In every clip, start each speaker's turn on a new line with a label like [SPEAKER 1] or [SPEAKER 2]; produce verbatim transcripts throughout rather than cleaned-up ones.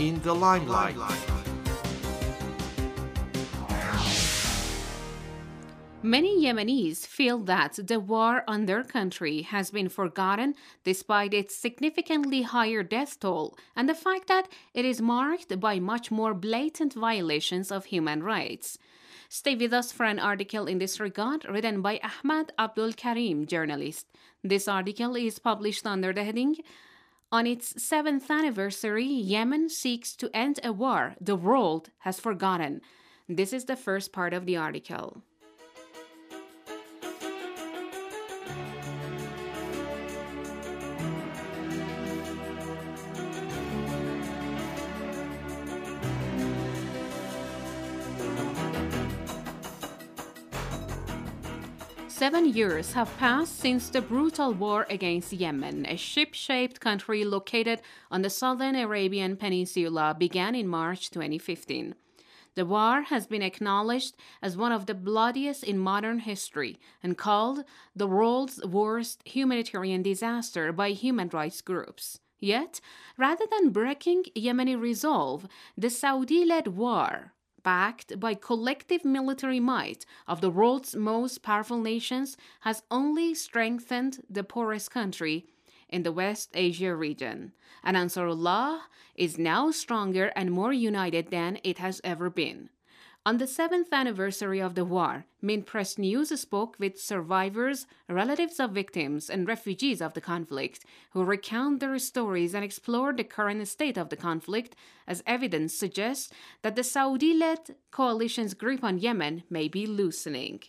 [SPEAKER 1] in the limelight.
[SPEAKER 2] Many Yemenis feel that the war on their country has been forgotten despite its significantly higher death toll and the fact that it is marked by much more blatant violations of human rights. Stay with us for an article in this regard written by Ahmad Abdul Karim, journalist. This article is published under the heading, "On its seventh anniversary, Yemen seeks to end a war the world has forgotten." This is the first part of the article. Seven years have passed since the brutal war against Yemen, a ship-shaped country located on the southern Arabian Peninsula, began in March twenty fifteen. The war has been acknowledged as one of the bloodiest in modern history and called the world's worst humanitarian disaster by human rights groups. Yet, rather than breaking Yemeni resolve, the Saudi-led war, backed by collective military might of the world's most powerful nations, has only strengthened the poorest country in the West Asia region. And Ansarullah is now stronger and more united than it has ever been. On the seventh anniversary of the war, Mint Press News spoke with survivors, relatives of victims, and refugees of the conflict, who recount their stories and explore the current state of the conflict, as evidence suggests that the Saudi-led coalition's grip on Yemen may be loosening.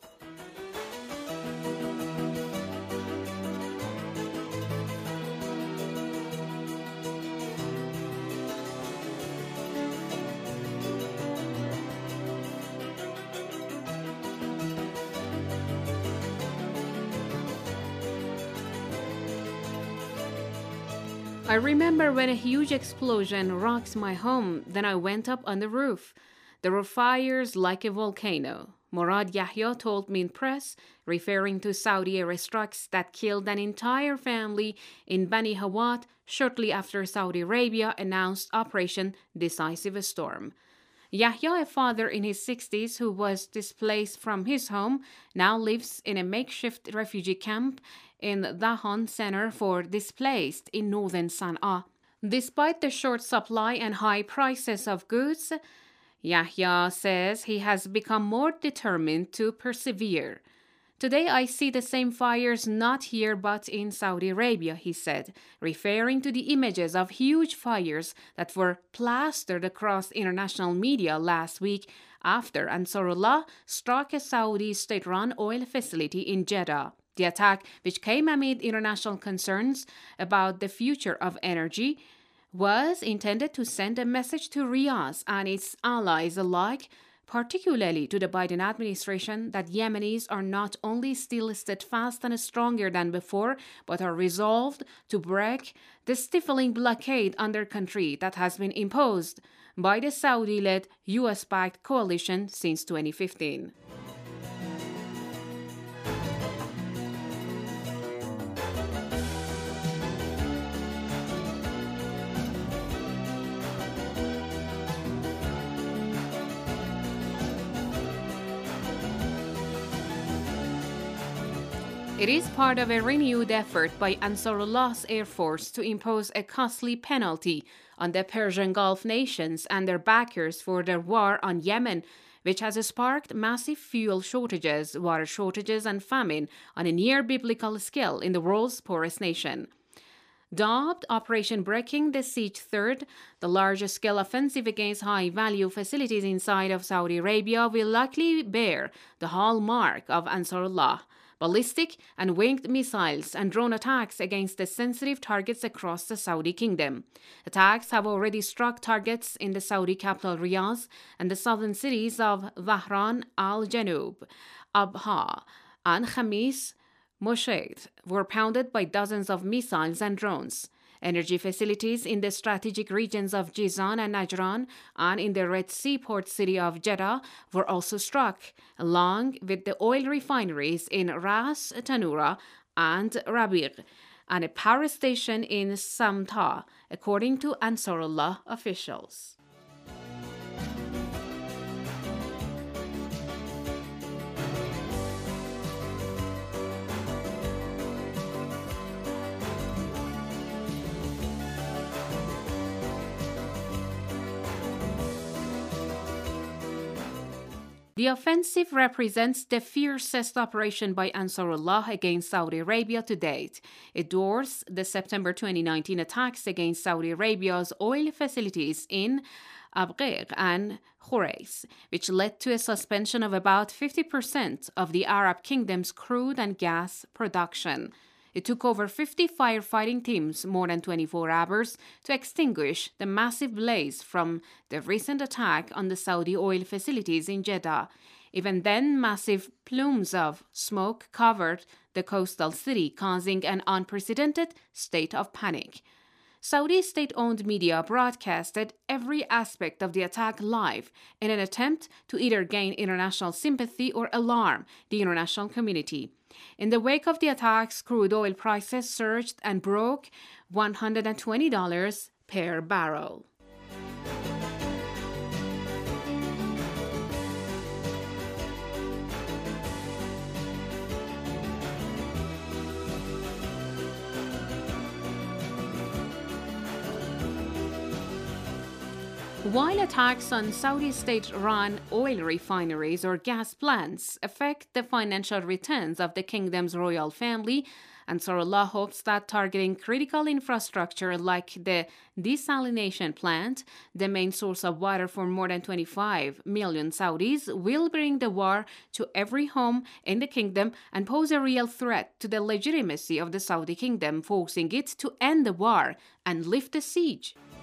[SPEAKER 2] I remember when a huge explosion rocked my home, then I went up on the roof. There were fires like a volcano. Murad Yahya told Mint Press, referring to Saudi airstrikes that killed an entire family in Bani Hawat shortly after Saudi Arabia announced Operation Decisive Storm. Yahya, a father in his sixties who was displaced from his home, now lives in a makeshift refugee camp in Dahan Center for Displaced in northern Sana'a. Despite the short supply and high prices of goods, Yahya says he has become more determined to persevere. "Today I see the same fires not here but in Saudi Arabia," he said, referring to the images of huge fires that were plastered across international media last week after Ansarullah struck a Saudi state-run oil facility in Jeddah. The attack, which came amid international concerns about the future of energy, was intended to send a message to Riyadh and its allies alike, particularly to the Biden administration, that Yemenis are not only still steadfast and stronger than before, but are resolved to break the stifling blockade on their country that has been imposed by the Saudi-led U S-backed coalition since twenty fifteen. It is part of a renewed effort by Ansarullah's Air Force to impose a costly penalty on the Persian Gulf nations and their backers for their war on Yemen, which has sparked massive fuel shortages, water shortages, and famine on a near-biblical scale in the world's poorest nation. Dubbed Operation Breaking the Siege Third, the largest-scale offensive against high-value facilities inside of Saudi Arabia will likely bear the hallmark of Ansarullah: ballistic and winged missiles and drone attacks against the sensitive targets across the Saudi kingdom. Attacks have already struck targets in the Saudi capital Riyadh and the southern cities of Dhahran al-Janub, Abha, and Khamis Moshed were pounded by dozens of missiles and drones. Energy facilities in the strategic regions of Jizan and Najran and in the Red Sea port city of Jeddah were also struck, along with the oil refineries in Ras Tanura and Rabigh. and a power station in Samta, according to Ansarullah officials. The offensive represents the fiercest operation by Ansarullah against Saudi Arabia to date. It dwarfs the September twenty nineteen attacks against Saudi Arabia's oil facilities in Abqaiq and Khurais, which led to a suspension of about fifty percent of the Arab kingdom's crude and gas production. It took over fifty firefighting teams more than twenty-four hours to extinguish the massive blaze from the recent attack on the Saudi oil facilities in Jeddah. Even then, massive plumes of smoke covered the coastal city, causing an unprecedented state of panic. Saudi state-owned media broadcasted every aspect of the attack live in an attempt to either gain international sympathy or alarm the international community. In the wake of the attacks, crude oil prices surged and broke one hundred twenty dollars per barrel. While attacks on Saudi state-run oil refineries or gas plants affect the financial returns of the kingdom's royal family, Ansarullah hopes that targeting critical infrastructure like the desalination plant, the main source of water for more than twenty-five million Saudis, will bring the war to every home in the kingdom and pose a real threat to the legitimacy of the Saudi kingdom, forcing it to end the war and lift the siege.